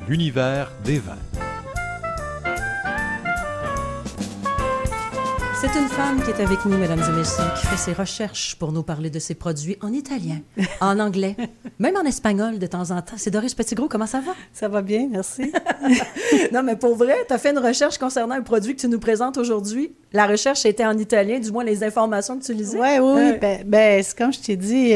l'univers des vins. C'est une femme qui est avec nous, mesdames et messieurs, qui fait ses recherches pour nous parler de ses produits en italien, en anglais, même en espagnol de temps en temps. C'est Doris Petitgros, comment ça va? Ça va bien, merci. Non, mais pour vrai, tu as fait une recherche concernant un produit que tu nous présentes aujourd'hui. La recherche était en italien, du moins les informations que tu lisais. Oui. Ben, c'est comme je t'ai dit,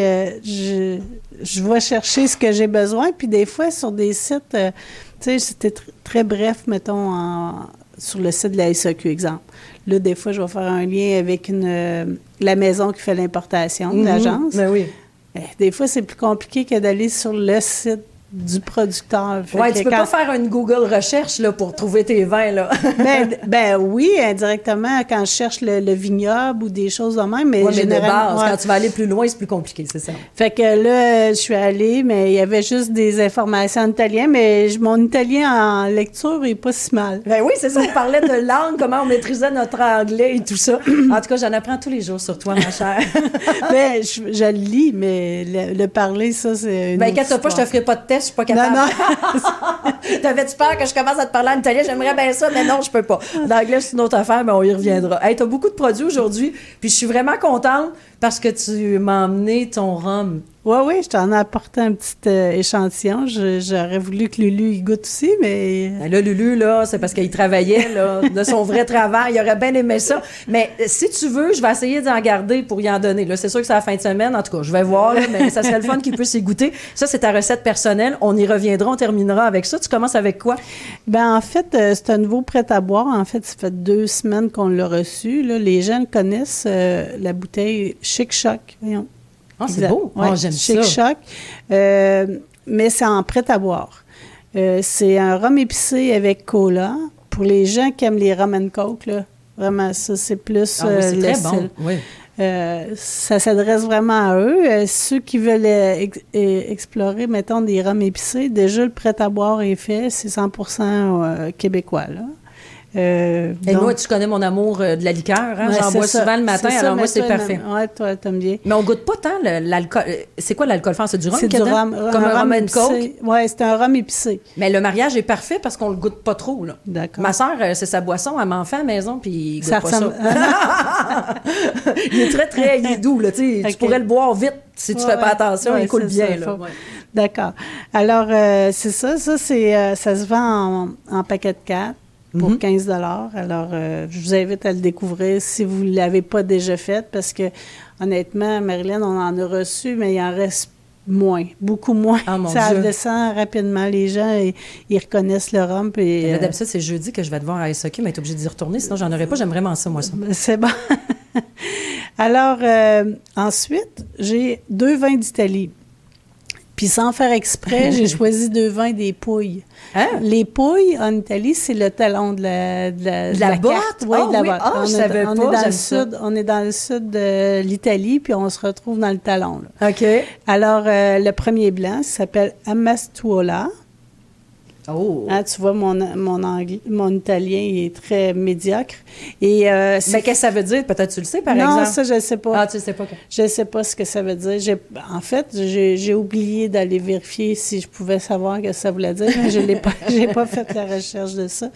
je vais chercher ce que j'ai besoin, puis des fois, sur des sites, tu sais, c'était très bref, mettons, sur le site de la SAQ, exemple. Là, des fois, je vais faire un lien avec la maison qui fait l'importation de l'agence. Ben oui. Des fois, c'est plus compliqué que d'aller sur le site du producteur. Oui, tu peux pas faire une Google recherche là, pour trouver tes vins, là. ben oui, indirectement, quand je cherche le vignoble ou des choses de même, mais généralement... de base, quand tu vas aller plus loin, c'est plus compliqué, c'est ça. Fait que là, je suis allée, mais il y avait juste des informations en italien, mais mon italien en lecture est pas si mal. Ben oui, c'est ça, on parlait de langue, comment on maîtrisait notre anglais et tout ça. En tout cas, j'en apprends tous les jours sur toi, ma chère. Ben, je le lis, mais le parler, ça, c'est une inquiète-toi pas, je te ferai pas de test. Je suis pas capable. Non. T'avais-tu peur que je commence à te parler en italien? J'aimerais bien ça, mais non, je peux pas. L'anglais, c'est une autre affaire, mais on y reviendra. Hey, t'as beaucoup de produits aujourd'hui, puis je suis vraiment contente parce que tu m'as emmené ton rhum. Oui, je t'en ai apporté un petit échantillon. J'aurais voulu que Lulu y goûte aussi, mais... Là, Lulu, là, c'est parce qu'il travaillait, là, de son vrai travail. Il aurait bien aimé ça. Mais si tu veux, je vais essayer d'en garder pour y en donner. Là, c'est sûr que c'est la fin de semaine. En tout cas, je vais voir, là, mais ça serait le fun qu'il puisse y goûter. Ça, c'est ta recette personnelle. On y reviendra, on terminera avec ça. Tu commences avec quoi? Ben en fait, c'est un nouveau prêt-à-boire. En fait, ça fait 2 semaines qu'on l'a reçu. Là, les gens connaissent la bouteille Chic Choc. Voyons. Ah, c'est beau. Ouais, j'aime Chic ça. Choc. Mais c'est en prêt-à-boire. C'est un rhum épicé avec cola. Pour les gens qui aiment les rum and coke, là, vraiment, ça, c'est plus c'est très bon. Oui. Ça s'adresse vraiment à eux. Ceux qui veulent explorer, mettons, des rhums épicés, déjà, le prêt-à-boire est fait. C'est 100% québécois, là. Et donc, moi, tu connais mon amour de la liqueur. Hein? J'en bois souvent le matin, alors moi, c'est parfait. Oui, toi, t'aimes bien. Mais on goûte pas tant l'alcool. C'est quoi l'alcool fort? C'est du rhum? C'est du rhum. Comme un rhum and coke? Oui, c'est un rhum épicé. Mais le mariage est parfait parce qu'on le goûte pas trop, là. D'accord. Ma sœur, c'est sa boisson, elle m'en fait à la maison, puis il goûte ça pas ressemble... ça. Il est très, il est doux, là. Tu sais, tu pourrais le boire vite si tu fais pas attention, il coule bien, là. D'accord. Alors, c'est ça. Ça se vend en paquet de 4. Pour 15 $. Alors, je vous invite à le découvrir si vous ne l'avez pas déjà fait, parce que, honnêtement, Marilyn, on en a reçu, mais il en reste moins, beaucoup moins. Oh, ça descend rapidement. Les gens, ils reconnaissent le rhum. Puis, d'habitude, c'est jeudi que je vais te voir à SAQ, mais tu es obligé d'y retourner, sinon j'en aurais pas. J'aime vraiment ça, moi, ça. C'est bon. Alors, ensuite, j'ai 2 vins d'Italie. Puis sans faire exprès, j'ai choisi 2 vins des Pouilles. Hein? Les Pouilles, en Italie, c'est le talon de la botte? carte. Oui, de la botte. Ah, je savais pas, j'aime ça. On est dans le sud de l'Italie, puis on se retrouve dans le talon. Là. OK. Alors, le premier blanc s'appelle Amastuola. Oh! Hein, tu vois, mon italien il est très médiocre. Et, mais qu'est-ce que ça veut dire? Peut-être tu le sais, par exemple? Non, ça, je ne sais pas. Ah, tu ne sais pas? Je ne sais pas ce que ça veut dire. En fait, j'ai oublié d'aller vérifier si je pouvais savoir ce que ça voulait dire. Je n'ai pas fait la recherche de ça.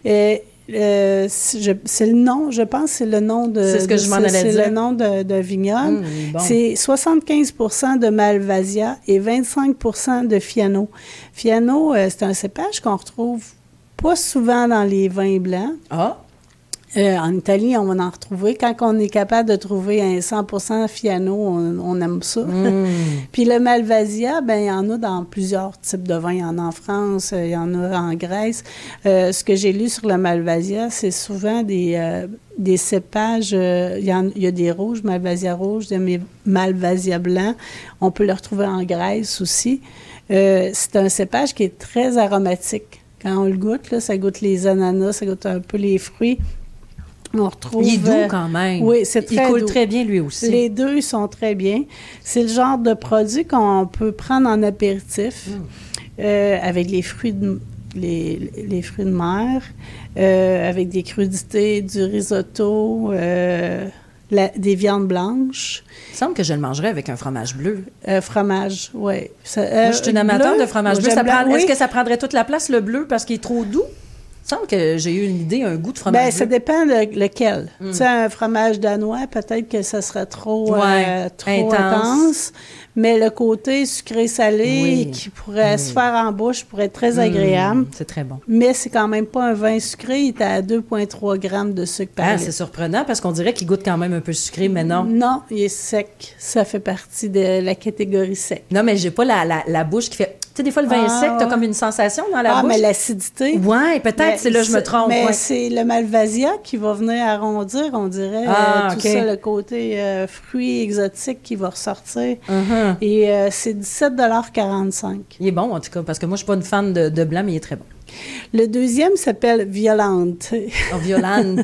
C'est le nom, je pense, c'est le nom de... C'est ce que je m'en allais dire. C'est le nom de vignoble. Bon. C'est 75% de Malvasia et 25% de Fiano. Fiano, c'est un cépage qu'on retrouve pas souvent dans les vins blancs. Ah! En Italie, on va en retrouver. Quand on est capable de trouver un 100% Fiano, on aime ça. Puis le Malvasia, ben il y en a dans plusieurs types de vins. Il y en a en France, il y en a en Grèce. Ce que j'ai lu sur le Malvasia, c'est souvent des cépages. Il y a des rouges, Malvasia rouge, des Malvasia blanc. On peut le retrouver en Grèce aussi. C'est un cépage qui est très aromatique. Quand on le goûte, là, ça goûte les ananas, ça goûte un peu les fruits. On retrouve, il est doux quand même. Oui, c'est très doux. Il coule très bien lui aussi. Les deux, ils sont très bien. C'est le genre de produit qu'on peut prendre en apéritif avec les fruits de fruits de mer, avec des crudités, du risotto, des viandes blanches. Il me semble que je le mangerais avec un fromage bleu. Fromage, oui. Moi, je suis une amateur de fromage bleu. Oui. Est-ce que ça prendrait toute la place, le bleu, parce qu'il est trop doux? Il me semble que j'ai eu une idée, un goût de fromage bleu. Ça dépend lequel. Tu sais, un fromage danois, peut-être que ça serait trop intense. Mais le côté sucré-salé qui pourrait se faire en bouche pourrait être très agréable. C'est très bon. Mais c'est quand même pas un vin sucré. Il est à 2,3 grammes de sucre par litre. C'est surprenant parce qu'on dirait qu'il goûte quand même un peu sucré, mais non. Non, il est sec. Ça fait partie de la catégorie sec. Non, mais j'ai pas la bouche qui fait... Tu sais, des fois, le vin est sec, t'as comme une sensation dans la bouche. Ah, mais l'acidité... Oui, peut-être, c'est là je me trompe. Mais c'est le Malvasia qui va venir arrondir, on dirait, tout ça, le côté fruits exotiques qui va ressortir. Et c'est 17,45 $. Il est bon, en tout cas, parce que moi, je suis pas une fan de blanc, mais il est très bon. Le deuxième s'appelle Violante. Oh, Violante.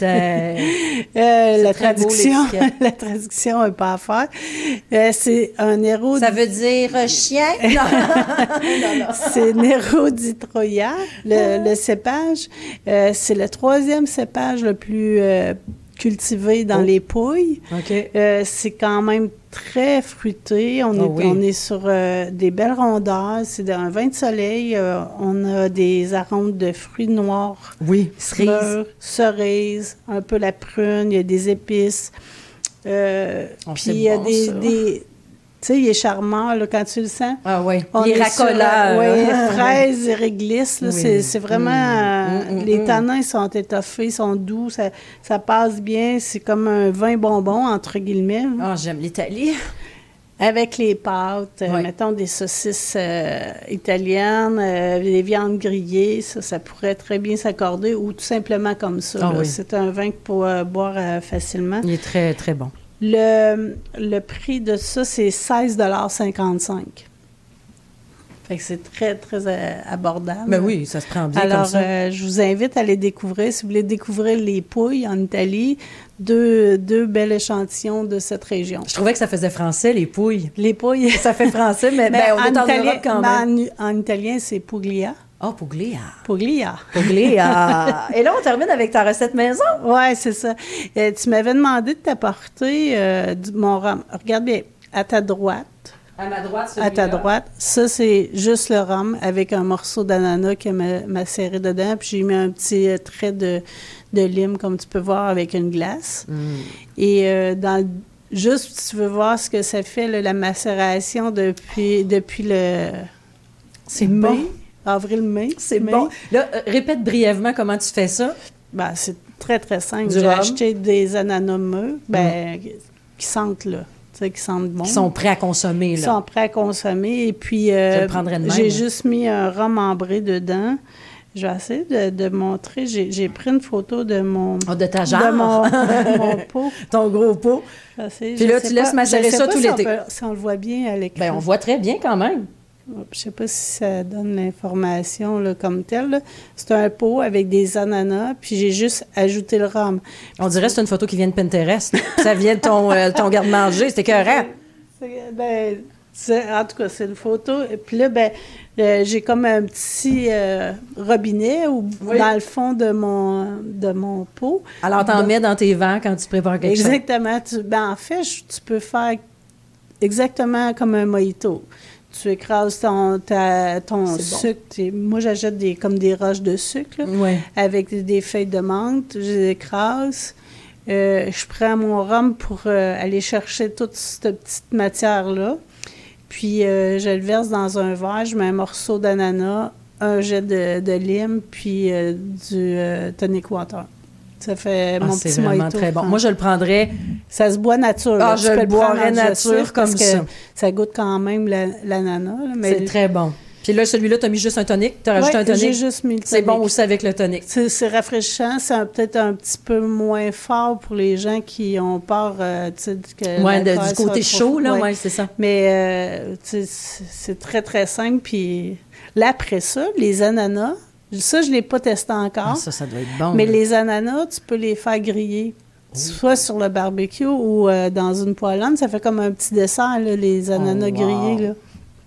La traduction n'est pas à faire. C'est un héros. Ça veut dire chien? Non. C'est Nero di Troia, le cépage. C'est le 3e cépage le plus cultivé dans les Pouilles. OK. C'est quand même très fruité. On est sur des belles rondeurs. C'est un vin de soleil. On a des arômes de fruits noirs. Oui, cerises, un peu la prune. Il y a des épices. Puis il y a des tu sais, il est charmant, là, quand tu le sens. Ah oui, il est racoleur. Oui, fraises et réglisse, là, c'est vraiment... les tanins sont étoffés, sont doux, ça passe bien. C'est comme un vin bonbon, entre guillemets. Ah, j'aime l'Italie. Avec les pâtes, mettons des saucisses italiennes, des viandes grillées, ça pourrait très bien s'accorder, ou tout simplement comme ça. Ah, oui. C'est un vin pour boire facilement. Il est très, très bon. Le prix de ça, c'est 16,55 $. Fait que c'est très, très abordable. Ben oui, ça se prend bien alors, comme ça. Je vous invite à les découvrir. Si vous voulez découvrir les Pouilles en Italie, deux bels échantillons de cette région. Je trouvais que ça faisait français, les Pouilles. Les Pouilles. Ça fait français, mais on est en Europe quand même. En italien, c'est Puglia. Ah, oh, Puglia. Puglia. Puglia. Et là, on termine avec ta recette maison. Oui, c'est ça. Tu m'avais demandé de t'apporter mon rhum. Regarde bien, à ta droite. À ma droite, celui-là. À ta droite. Ça, c'est juste le rhum avec un morceau d'ananas qui est macéré dedans. Puis j'ai mis un petit trait de lime, comme tu peux voir, avec une glace. Et juste, si tu veux voir ce que ça fait, là, la macération depuis le... C'est bon. Avril-mai. C'est bon. Là, répète brièvement comment tu fais ça. Ben, c'est très, très simple. J'ai acheté des ananas mûrs, qui sentent, là. Tu sais, qui sentent bon. Qui sont prêts à consommer, là. Qui sont prêts à consommer. Et puis, je le prendrais de même, j'ai juste mis un rhum ambré dedans. Je vais essayer de montrer. J'ai pris une photo de mon... de ta jarre. De mon pot. Ton gros pot. Puis là, tu laisses macérer ça tout l'été. Si on le voit bien à l'écran. Bien, on voit très bien quand même. Je ne sais pas si ça donne l'information là, comme telle. Là. C'est un pot avec des ananas, puis j'ai juste ajouté le rhum. On dirait que c'est une photo qui vient de Pinterest. Ça vient de ton garde-manger. C'était écœurant. En tout cas, c'est une photo. Et puis là, j'ai comme un petit robinet dans le fond de mon pot. Alors, t'en mets dans tes verres quand tu prépares quelque chose. Exactement. En fait, tu peux faire exactement comme un mojito. Tu écrases ton sucre. Moi, j'achète comme des roches de sucre là, avec des feuilles de menthe. Je les écrase. Je prends mon rhum pour aller chercher toute cette petite matière-là. Puis, je le verse dans un verre. Je mets un morceau d'ananas, un jet de lime, puis du tonic water. Ça fait mon petit mojito. C'est vraiment très bon. Moi, je le prendrais... Ça se boit nature. Ah, je le boirais nature comme ça. Ça goûte quand même l'ananas. C'est très bon. Puis là, celui-là, tu as mis juste un tonic? Tu as rajouté un tonic? J'ai juste mis le tonic. C'est bon aussi avec le tonic. C'est rafraîchissant. C'est peut-être un petit peu moins fort pour les gens qui ont peur du côté chaud, là. Oui, c'est ça. Mais c'est très, très simple. Puis là, après ça, les ananas... Ça, je ne l'ai pas testé encore. Ah, ça doit être bon. Mais les ananas, tu peux les faire griller, soit sur le barbecue ou dans une poêlonne. Ça fait comme un petit dessert, là, les ananas grillés. Là.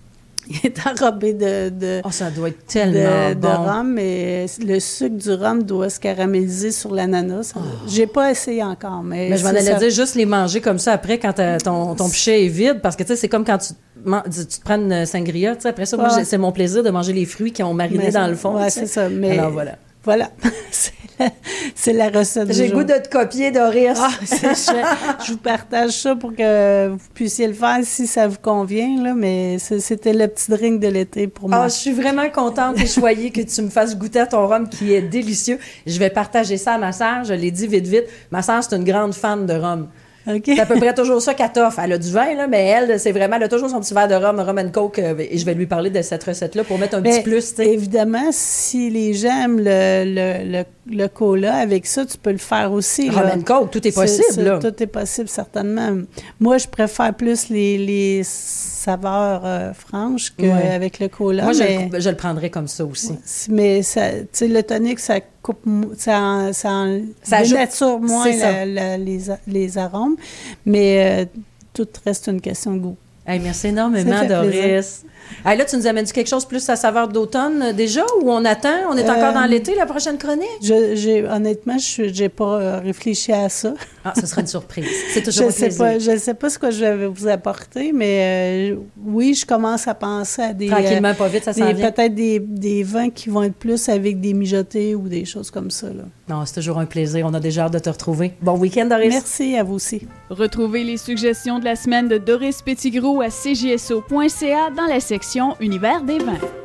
Il est enrobé de Oh, ça doit être tellement de bon. rhum, mais le sucre du rhum doit se caraméliser sur l'ananas. J'ai pas essayé encore, mais Mais je m'en c'est allais ça. dire juste les manger comme ça après quand ton pichet est vide, parce que tu sais, c'est comme quand tu te prends une sangria, tu sais, après ça, moi, Ouais. c'est mon plaisir de manger les fruits qui ont mariné Mais dans le fond. Ouais, tu sais. c'est ça. Mais Alors voilà. voilà. C'est la recette du J'ai le jour. goût de te copier, Doris. Ah, je vous partage ça pour que vous puissiez le faire si ça vous convient, là, mais c'était le petit drink de l'été pour moi. Ah, je suis vraiment contente et choyée que tu me fasses goûter à ton rhum qui est délicieux. Je vais partager ça à ma sœur, je l'ai dit vite. Ma sœur, c'est une grande fan de rhum. OK. C'est à peu près toujours ça qu'elle t'offre. Elle a du vin, là, mais elle, c'est vraiment, elle a toujours son petit verre de rhum and coke, et je vais lui parler de cette recette-là pour mettre un petit plus, tu sais. Évidemment, si les gens aiment le cola, avec ça, tu peux le faire aussi. Rum là. and coke, tout est possible, là. Tout est possible, certainement. Moi, je préfère plus les saveurs franches qu'avec le cola. Moi, mais, je le prendrais comme ça aussi. mais ça, tu sais, le tonic, ça coupe, ça dénature moins c'est ça. les arômes, mais tout reste une question de goût. Hey, merci énormément, Ça fait Doris. plaisir. Hey, là, tu nous amènes quelque chose plus à saveur d'automne déjà ou on attend? On est encore dans l'été, la prochaine chronique? Honnêtement, j'ai pas réfléchi à ça. Ah, ce sera une surprise. C'est toujours un plaisir. Je ne sais pas ce que je vais vous apporter, mais oui, je commence à penser à des... Tranquillement, pas vite, ça s'en vient. peut-être des vins qui vont être plus avec des mijotés ou des choses comme ça, là. Non, c'est toujours un plaisir. On a déjà hâte de te retrouver. Bon week-end, Doris. Merci à vous aussi. Retrouvez les suggestions de la semaine de Doris Petitgrou à cjso.ca dans la section Univers des vins.